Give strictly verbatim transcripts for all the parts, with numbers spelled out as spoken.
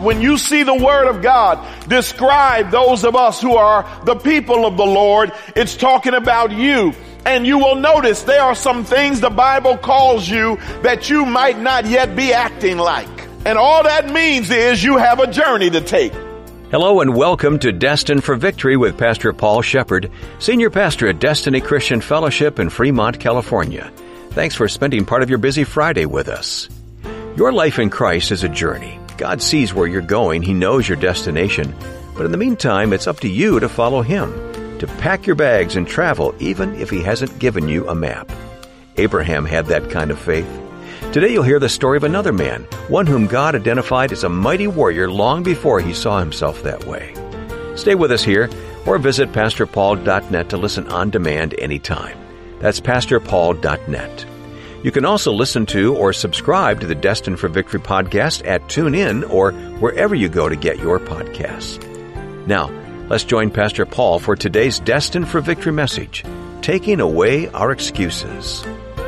when you see the Word of God describe those of us who are the people of the Lord, it's talking about you. And you will notice there are some things the Bible calls you that you might not yet be acting like. And all that means is you have a journey to take. Hello and welcome to Destined for Victory with Pastor Paul Shepard, Senior Pastor at Destiny Christian Fellowship in Fremont, California. Thanks for spending part of your busy Friday with us. Your life in Christ is a journey. God sees where you're going. He knows your destination. But in the meantime, it's up to you to follow Him, to pack your bags and travel even if He hasn't given you a map. Abraham had that kind of faith. Today you'll hear the story of another man, one whom God identified as a mighty warrior long before he saw himself that way. Stay with us here or visit pastor paul dot net to listen on demand anytime. That's pastor paul dot net. You can also listen to or subscribe to the Destined for Victory podcast at TuneIn or wherever you go to get your podcasts. Now, let's join Pastor Paul for today's Destined for Victory message, Taking Away Our Excuses.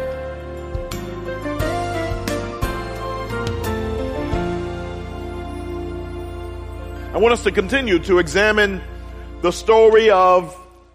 I want us to continue to examine the story of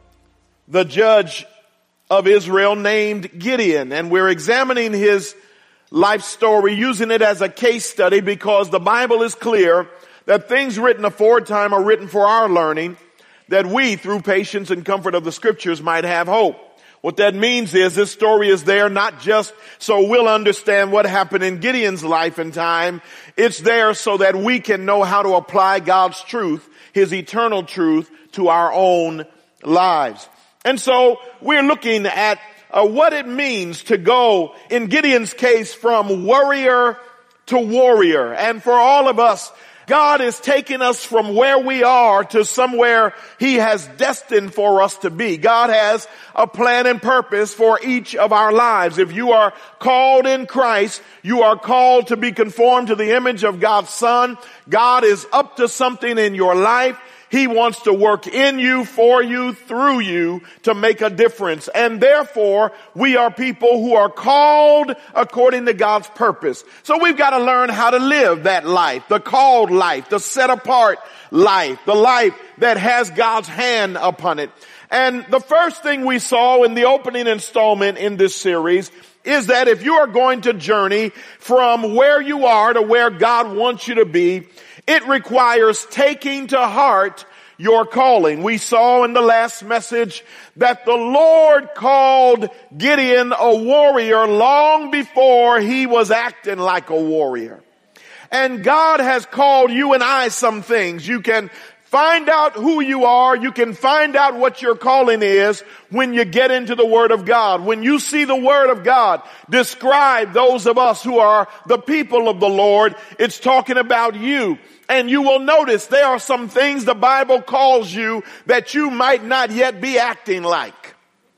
the judge of Israel named Gideon. And we're examining his life story, using it as a case study because the Bible is clear that things written aforetime are written for our learning, that we, through patience and comfort of the Scriptures, might have hope. What that means is this story is there not just so we'll understand what happened in Gideon's life and time. It's there so that we can know how to apply God's truth, His eternal truth, to our own lives. And so we're looking at uh, what it means to go, in Gideon's case, from worrier to warrior. And for all of us, God is taking us from where we are to somewhere He has destined for us to be. God has a plan and purpose for each of our lives. If you are called in Christ, you are called to be conformed to the image of God's Son. God is up to something in your life. He wants to work in you, for you, through you to make a difference. And therefore, we are people who are called according to God's purpose. So we've got to learn how to live that life, the called life, the set apart life, the life that has God's hand upon it. And the first thing we saw in the opening installment in this series is that if you are going to journey from where you are to where God wants you to be, it requires taking to heart your calling. We saw in the last message that the Lord called Gideon a warrior long before he was acting like a warrior. And God has called you and I some things. You can find out who you are. You can find out what your calling is when you get into the Word of God. When you see the Word of God describe those of us who are the people of the Lord, it's talking about you. And you will notice there are some things the Bible calls you that you might not yet be acting like.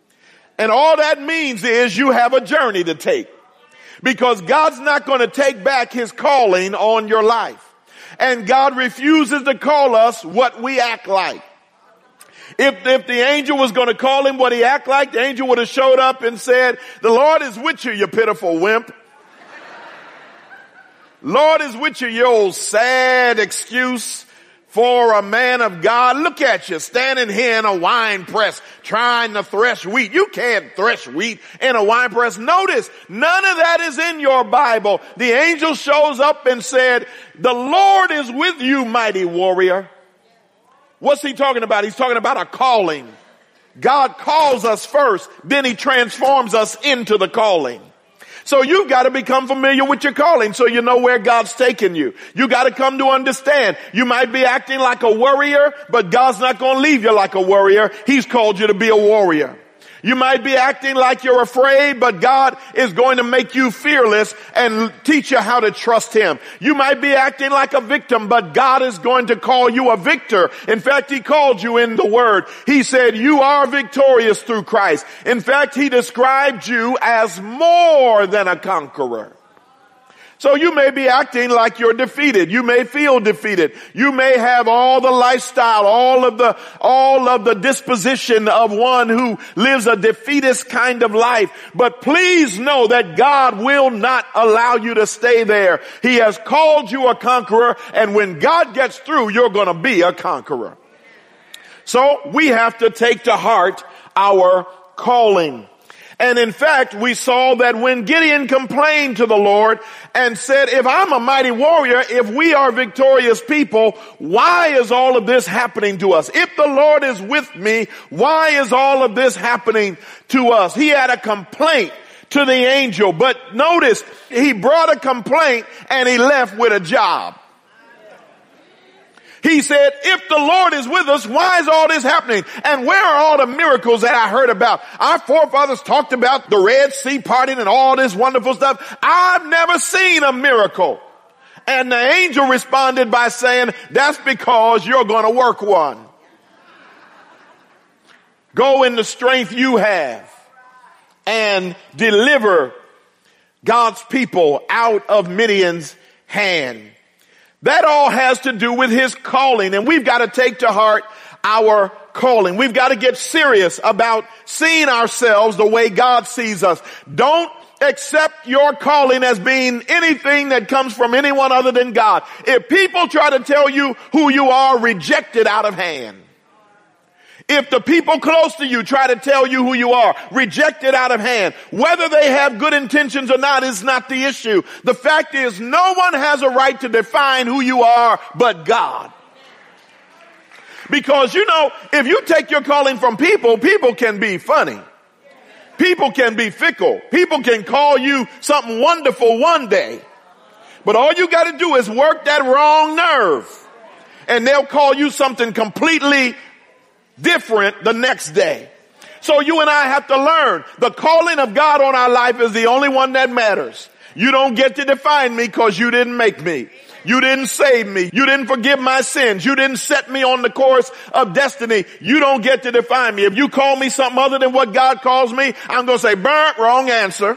And all that means is you have a journey to take. Because God's not going to take back His calling on your life. And God refuses to call us what we act like. If, if the angel was going to call him what he act like, the angel would have showed up and said, "The Lord is with you, you pitiful wimp. Lord is with you, you old sad excuse for a man of God. Look at you standing here in a wine press trying to thresh wheat. You can't thresh wheat in a wine press." Notice, none of that is in your Bible. The angel shows up and said, "The Lord is with you, mighty warrior." What's he talking about? He's talking about a calling. God calls us first, then He transforms us into the calling. So you've got to become familiar with your calling so you know where God's taking you. You got to come to understand. You might be acting like a warrior, but God's not going to leave you like a warrior. He's called you to be a warrior. You might be acting like you're afraid, but God is going to make you fearless and teach you how to trust Him. You might be acting like a victim, but God is going to call you a victor. In fact, He called you in the Word. He said you are victorious through Christ. In fact, He described you as more than a conqueror. So you may be acting like you're defeated. You may feel defeated. You may have all the lifestyle, all of the, all of the disposition of one who lives a defeatist kind of life. But please know that God will not allow you to stay there. He has called you a conqueror, and when God gets through, you're going to be a conqueror. So we have to take to heart our calling. And in fact, we saw that when Gideon complained to the Lord and said, if I'm a mighty warrior, if we are victorious people, why is all of this happening to us? If the Lord is with me, why is all of this happening to us? He had a complaint to the angel, but notice he brought a complaint and he left with a job. He said, if the Lord is with us, why is all this happening? And where are all the miracles that I heard about? Our forefathers talked about the Red Sea parting and all this wonderful stuff. I've never seen a miracle. And the angel responded by saying, that's because you're going to work one. Go in the strength you have and deliver God's people out of Midian's hand. That all has to do with his calling, and we've got to take to heart our calling. We've got to get serious about seeing ourselves the way God sees us. Don't accept your calling as being anything that comes from anyone other than God. If people try to tell you who you are, reject it out of hand. If the people close to you try to tell you who you are, reject it out of hand. Whether they have good intentions or not is not the issue. The fact is, no one has a right to define who you are but God. Because, you know, if you take your calling from people, people can be funny. People can be fickle. People can call you something wonderful one day. But all you got to do is work that wrong nerve, and they'll call you something completely different the next day. So you and I have to learn the calling of God on our life is the only one that matters. You don't get to define me because you didn't make me. You didn't save me. You didn't forgive my sins. You didn't set me on the course of destiny. You don't get to define me. If you call me something other than what God calls me, I'm going to say, burnt, wrong answer.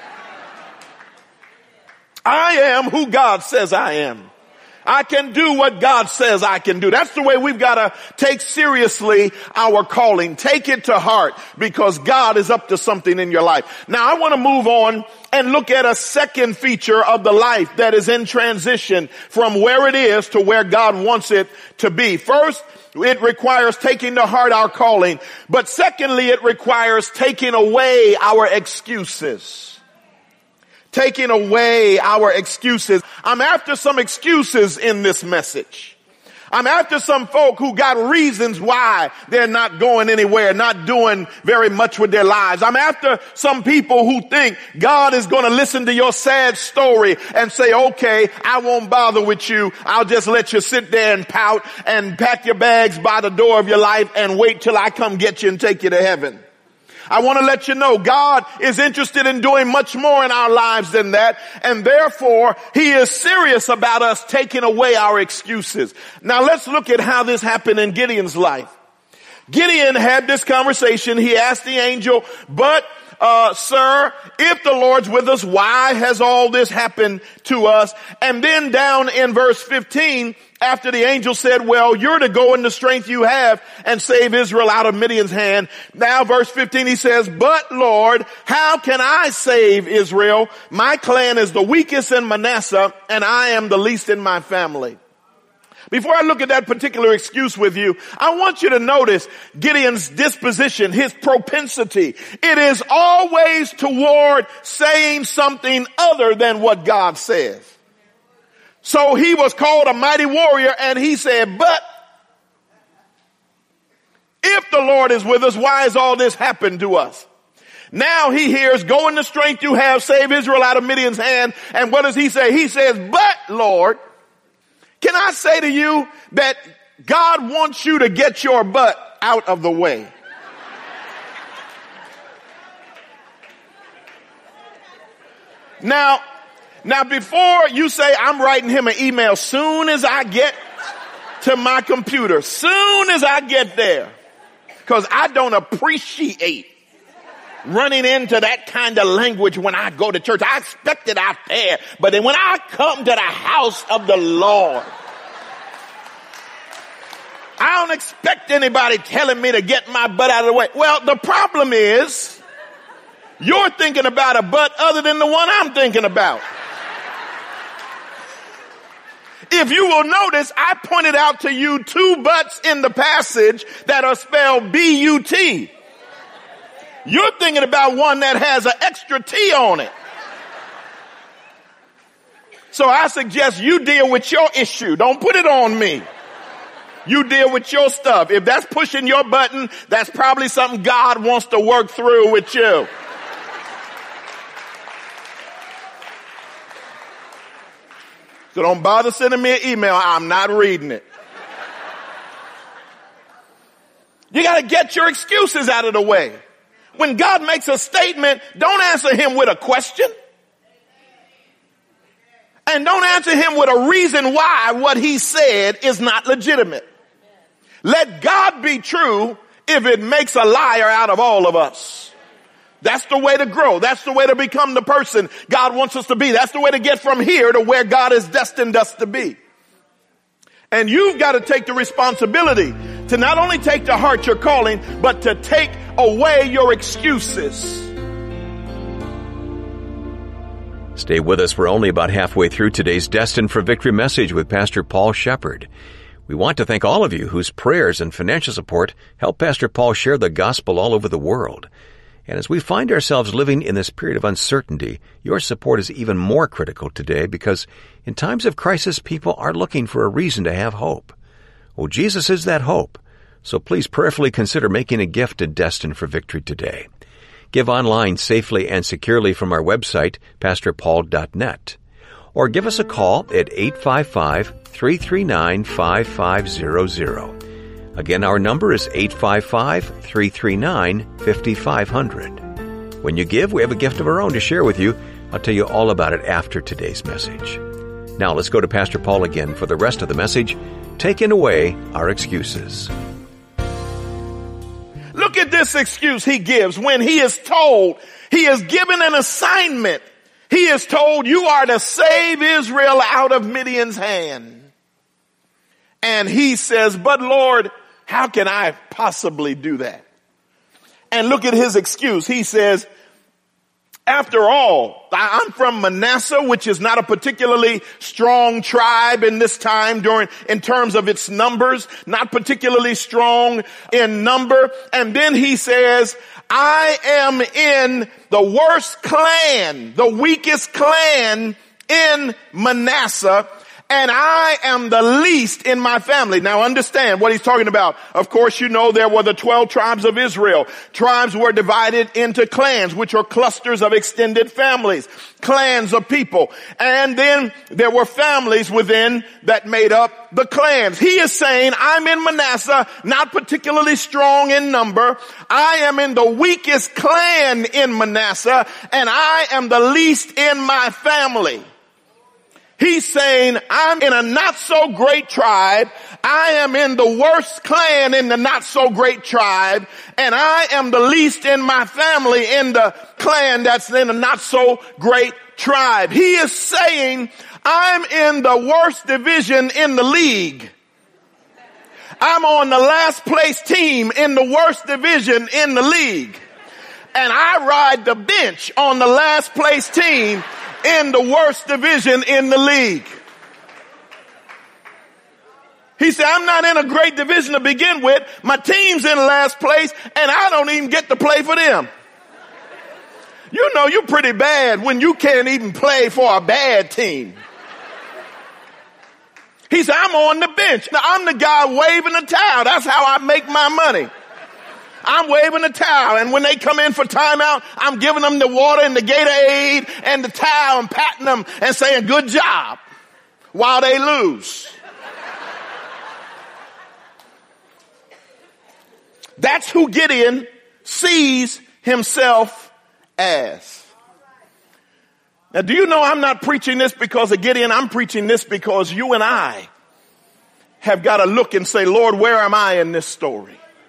I am who God says I am. I can do what God says I can do. That's the way we've got to take seriously our calling. Take it to heart, because God is up to something in your life. Now I want to move on and look at a second feature of the life that is in transition from where it is to where God wants it to be. First, it requires taking to heart our calling. But secondly, it requires taking away our excuses. Taking away our excuses. I'm after some excuses in this message. I'm after some folk who got reasons why they're not going anywhere, not doing very much with their lives. I'm after some people who think God is going to listen to your sad story and say, okay, I won't bother with you. I'll just let you sit there and pout and pack your bags by the door of your life and wait till I come get you and take you to heaven. I want to let you know God is interested in doing much more in our lives than that, and therefore He is serious about us taking away our excuses. Now let's look at how this happened in Gideon's life. Gideon had this conversation. He asked the angel, but uh sir, if the Lord's with us, why has all this happened to us? And then down in verse fifteen, after the angel said, well, you're to go in the strength you have and save Israel out of Midian's hand. Now verse fifteen, he says, but Lord, how can I save Israel? My clan is the weakest in Manasseh, and I am the least in my family. Before I look at that particular excuse with you, I want you to notice Gideon's disposition, his propensity. It is always toward saying something other than what God says. So he was called a mighty warrior, and he said, but if the Lord is with us, why has all this happened to us? Now he hears, go in the strength you have, save Israel out of Midian's hand. And what does he say? He says, but Lord, can I say to you that God wants you to get your butt out of the way? Now, now before you say I'm writing him an email soon as I get to my computer, soon as I get there, because I don't appreciate running into that kind of language when I go to church. I expect it out there. But then when I come to the house of the Lord, I don't expect anybody telling me to get my butt out of the way. Well, the problem is you're thinking about a butt other than the one I'm thinking about. If you will notice, I pointed out to you two butts in the passage that are spelled B U T. You're thinking about one that has an extra T on it. So I suggest you deal with your issue. Don't put it on me. You deal with your stuff. If that's pushing your button, that's probably something God wants to work through with you. So don't bother sending me an email. I'm not reading it. You got to get your excuses out of the way. When God makes a statement, don't answer him with a question. And don't answer him with a reason why what he said is not legitimate. Let God be true if it makes a liar out of all of us. That's the way to grow. That's the way to become the person God wants us to be. That's the way to get from here to where God has destined us to be. And you've got to take the responsibility to not only take to heart your calling, but to take away your excuses. Stay with us. We're only about halfway through today's Destined for Victory message with Pastor Paul Shepard. We want to thank all of you whose prayers and financial support help Pastor Paul share the gospel all over the world. And as we find ourselves living in this period of uncertainty, your support is even more critical today because in times of crisis, people are looking for a reason to have hope. Well, Jesus is that hope. So please prayerfully consider making a gift to Destined for Victory today. Give online safely and securely from our website, pastor paul dot net. Or give us a call at eight five five, three three nine, five five zero zero. Again, our number is eight five five, three three nine, five five zero zero. When you give, we have a gift of our own to share with you. I'll tell you all about it after today's message. Now let's go to Pastor Paul again for the rest of the message, taking away our excuses. Look at this excuse he gives when he is told, he is given an assignment. He is told, you are to save Israel out of Midian's hand. And he says, but Lord, how can I possibly do that? And look at his excuse. He says, after all, I'm from Manasseh, which is not a particularly strong tribe in this time during, in terms of its numbers, not particularly strong in number. And then he says, I am in the worst clan, the weakest clan in Manasseh, and I am the least in my family. Now understand what he's talking about. Of course, you know there were the twelve tribes of Israel. Tribes were divided into clans, which are clusters of extended families, clans of people. And then there were families within that made up the clans. He is saying, I'm in Manasseh, not particularly strong in number. I am in the weakest clan in Manasseh, and I am the least in my family. He's saying, I'm in a not so great tribe. I am in the worst clan in the not so great tribe. And I am the least in my family in the clan that's in a not so great tribe. He is saying, I'm in the worst division in the league. I'm on the last place team in the worst division in the league. And I ride the bench on the last place team in the worst division in the league. He said, I'm not in a great division to begin with. My team's in last place, and I don't even get to play for them. You know you're pretty bad when you can't even play for a bad team. He said, I'm on the bench. Now, I'm the guy waving the towel. That's how I make my money. I'm waving the towel, and when they come in for timeout, I'm giving them the water and the Gatorade and the towel and patting them and saying, good job, while they lose. That's who Gideon sees himself as. Now, do you know I'm not preaching this because of Gideon? I'm preaching this because you and I have got to look and say, Lord, where am I in this story?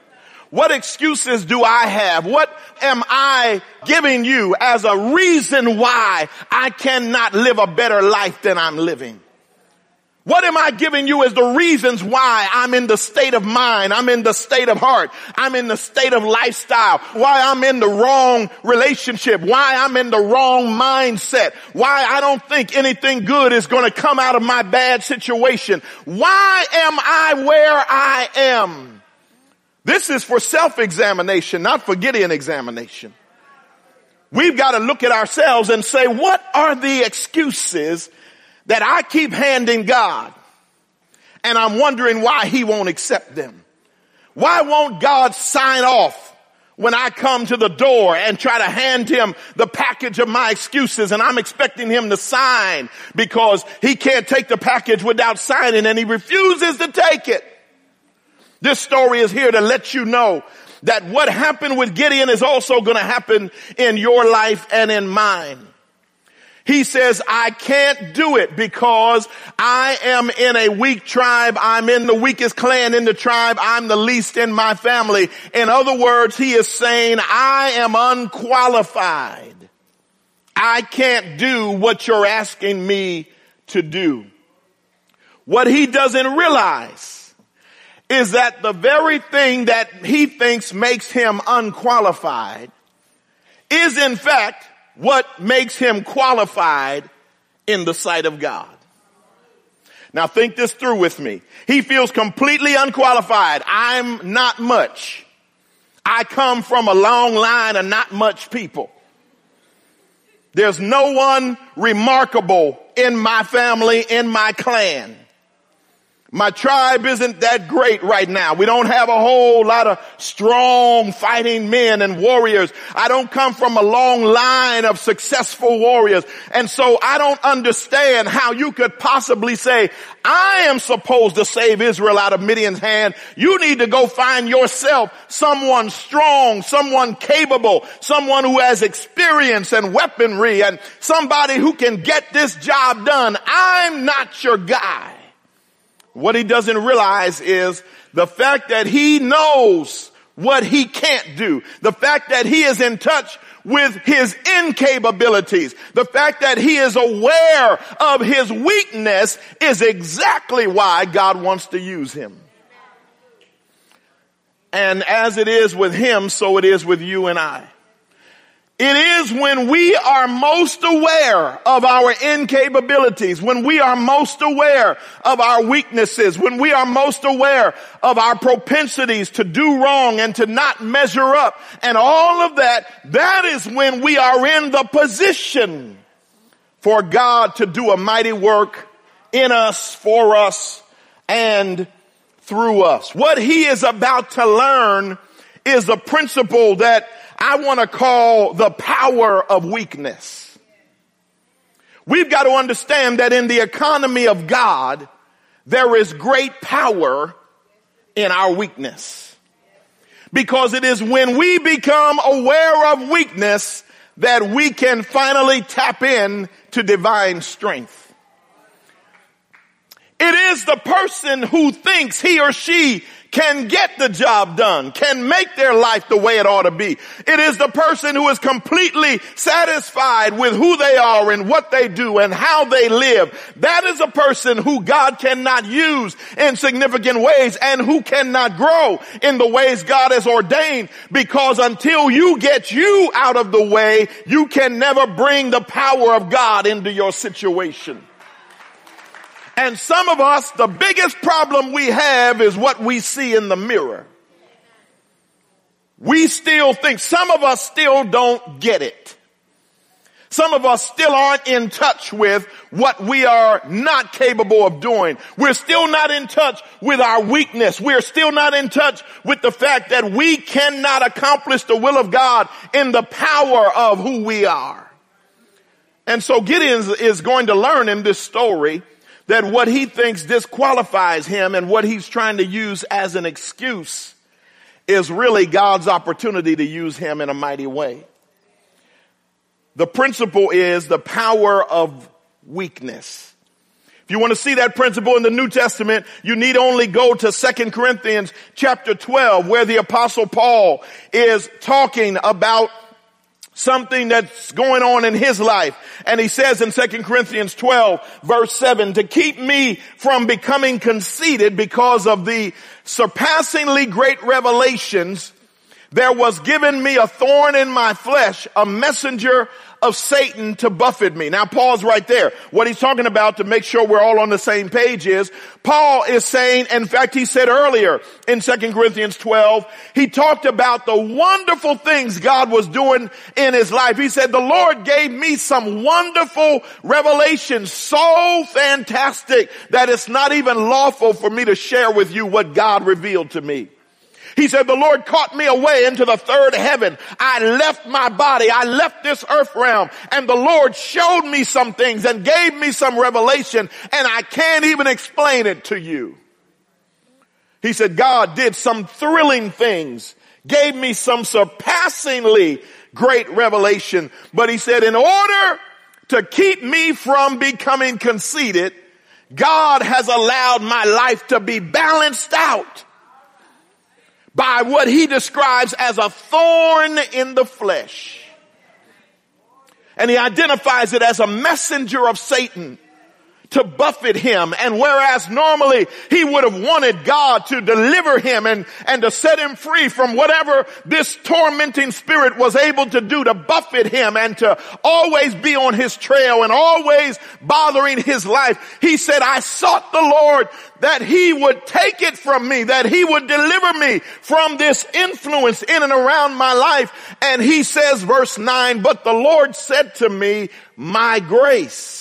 What excuses do I have? What am I giving you as a reason why I cannot live a better life than I'm living? What am I giving you as the reasons why I'm in the state of mind, I'm in the state of heart, I'm in the state of lifestyle, why I'm in the wrong relationship, why I'm in the wrong mindset, why I don't think anything good is going to come out of my bad situation? Why am I where I am? This is for self-examination, not for Gideon examination. We've got to look at ourselves and say, what are the excuses that I keep handing God, and I'm wondering why he won't accept them? Why won't God sign off when I come to the door and try to hand him the package of my excuses, and I'm expecting him to sign because he can't take the package without signing, and he refuses to take it? This story is here to let you know that what happened with Gideon is also going to happen in your life and in mine. He says, I can't do it because I am in a weak tribe. I'm in the weakest clan in the tribe. I'm the least in my family. In other words, he is saying, I am unqualified. I can't do what you're asking me to do. What he doesn't realize is that the very thing that he thinks makes him unqualified is in fact what makes him qualified in the sight of God. Now think this through with me. He feels completely unqualified. I'm not much. I come from a long line of not much people. There's no one remarkable in my family, in my clan. My tribe isn't that great right now. We don't have a whole lot of strong fighting men and warriors. I don't come from a long line of successful warriors. And so I don't understand how you could possibly say, I am supposed to save Israel out of Midian's hand. You need to go find yourself someone strong, someone capable, someone who has experience and weaponry, and somebody who can get this job done. I'm not your guy. What he doesn't realize is the fact that he knows what he can't do. The fact that he is in touch with his incapabilities. The fact that he is aware of his weakness is exactly why God wants to use him. And as it is with him, so it is with you and I. It is when we are most aware of our incapabilities, when we are most aware of our weaknesses, when we are most aware of our propensities to do wrong and to not measure up and all of that, that is when we are in the position for God to do a mighty work in us, for us, and through us. What he is about to learn is a principle that I want to call the power of weakness. We've got to understand that in the economy of God, there is great power in our weakness. Because it is when we become aware of weakness that we can finally tap in to divine strength. It is the person who thinks he or she can get the job done, can make their life the way it ought to be. It is the person who is completely satisfied with who they are and what they do and how they live. That is a person who God cannot use in significant ways and who cannot grow in the ways God has ordained, because until you get you out of the way, you can never bring the power of God into your situation. And some of us, the biggest problem we have is what we see in the mirror. We still think, some of us still don't get it. Some of us still aren't in touch with what we are not capable of doing. We're still not in touch with our weakness. We're still not in touch with the fact that we cannot accomplish the will of God in the power of who we are. And so Gideon is going to learn in this story that what he thinks disqualifies him and what he's trying to use as an excuse is really God's opportunity to use him in a mighty way. The principle is the power of weakness. If you want to see that principle in the New Testament, you need only go to Second Corinthians chapter twelve, where the Apostle Paul is talking about something that's going on in his life. And he says in Second Corinthians twelve, verse seven, to keep me from becoming conceited because of the surpassingly great revelations, there was given me a thorn in my flesh, a messenger of Satan to buffet me. Now pause right there. What he's talking about, to make sure we're all on the same page, is Paul is saying, in fact he said earlier in Second Corinthians twelve, he talked about the wonderful things God was doing in his life. He said, the Lord gave me some wonderful revelations, so fantastic that it's not even lawful for me to share with you what God revealed to me. He said, the Lord caught me away into the third heaven. I left my body. I left this earth realm, and the Lord showed me some things and gave me some revelation, and I can't even explain it to you. He said, God did some thrilling things, gave me some surpassingly great revelation. But he said, in order to keep me from becoming conceited, God has allowed my life to be balanced out by what he describes as a thorn in the flesh. And he identifies it as a messenger of Satan to buffet him. And whereas normally he would have wanted God to deliver him and, and to set him free from whatever this tormenting spirit was able to do to buffet him and to always be on his trail and always bothering his life, he said, I sought the Lord that he would take it from me, that he would deliver me from this influence in and around my life. And he says, verse nine, but the Lord said to me, my grace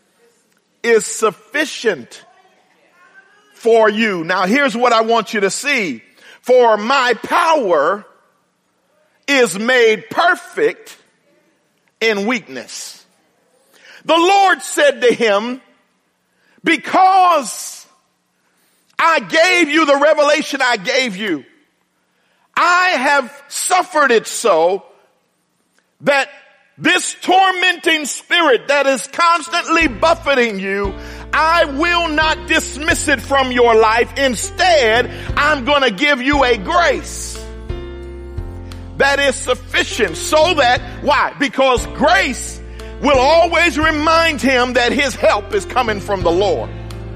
is sufficient for you. Now here's what I want you to see. For my power is made perfect in weakness. The Lord said to him, because I gave you the revelation I gave you, I have suffered it so that this tormenting spirit that is constantly buffeting you, I will not dismiss it from your life. Instead, I'm going to give you a grace that is sufficient, so that, why? Because grace will always remind him that his help is coming from the Lord.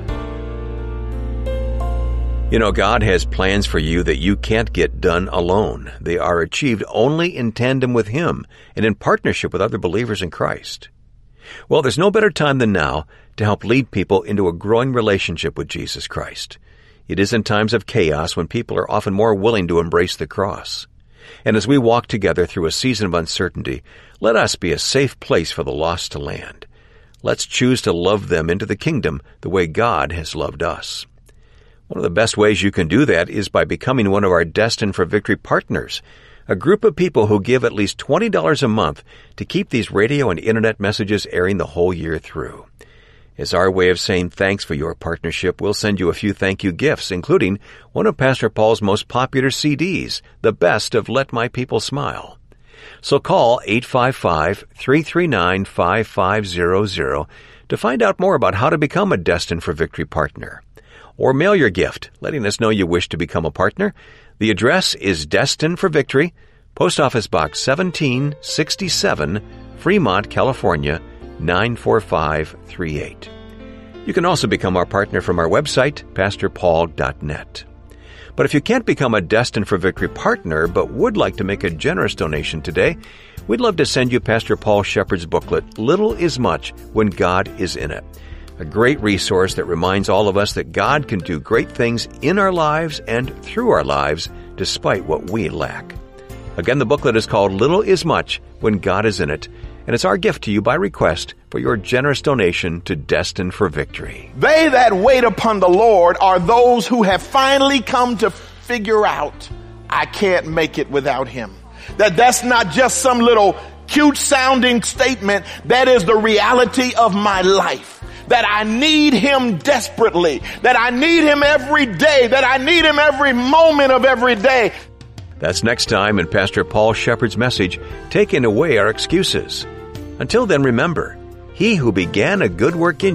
You know, God has plans for you that you can't get done alone. They are achieved only in tandem with Him and in partnership with other believers in Christ. Well, there's no better time than now to help lead people into a growing relationship with Jesus Christ. It is in times of chaos when people are often more willing to embrace the cross. And as we walk together through a season of uncertainty, let us be a safe place for the lost to land. Let's choose to love them into the kingdom the way God has loved us. One of the best ways you can do that is by becoming one of our Destined for Victory partners, a group of people who give at least twenty dollars a month to keep these radio and internet messages airing the whole year through. As our way of saying thanks for your partnership, we'll send you a few thank you gifts, including one of Pastor Paul's most popular C Ds, the best of Let My People Smile. So call eight five five, three three nine, five five zero zero to find out more about how to become a Destined for Victory partner. Or mail your gift, letting us know you wish to become a partner. The address is Destined for Victory, Post Office Box seventeen sixty-seven, Fremont, California, nine four five three eight. You can also become our partner from our website, pastor paul dot net. But if you can't become a Destined for Victory partner but would like to make a generous donation today, we'd love to send you Pastor Paul Shepard's booklet, Little is Much When God is in It. A great resource that reminds all of us that God can do great things in our lives and through our lives despite what we lack. Again, the booklet is called Little is Much When God is in It, and it's our gift to you by request for your generous donation to Destined for Victory. They that wait upon the Lord are those who have finally come to figure out, I can't make it without Him. That that's not just some little cute sounding statement. That is the reality of my life. That I need Him desperately, that I need Him every day, that I need Him every moment of every day. That's next time in Pastor Paul Shepard's message, Taking Away Our Excuses. Until then, remember, He who began a good work in you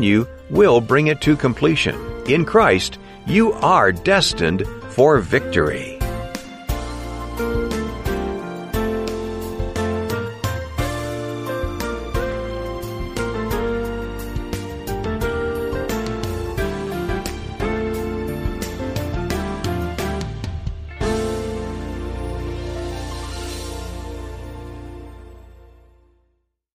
will bring it to completion. In Christ, you are destined for victory.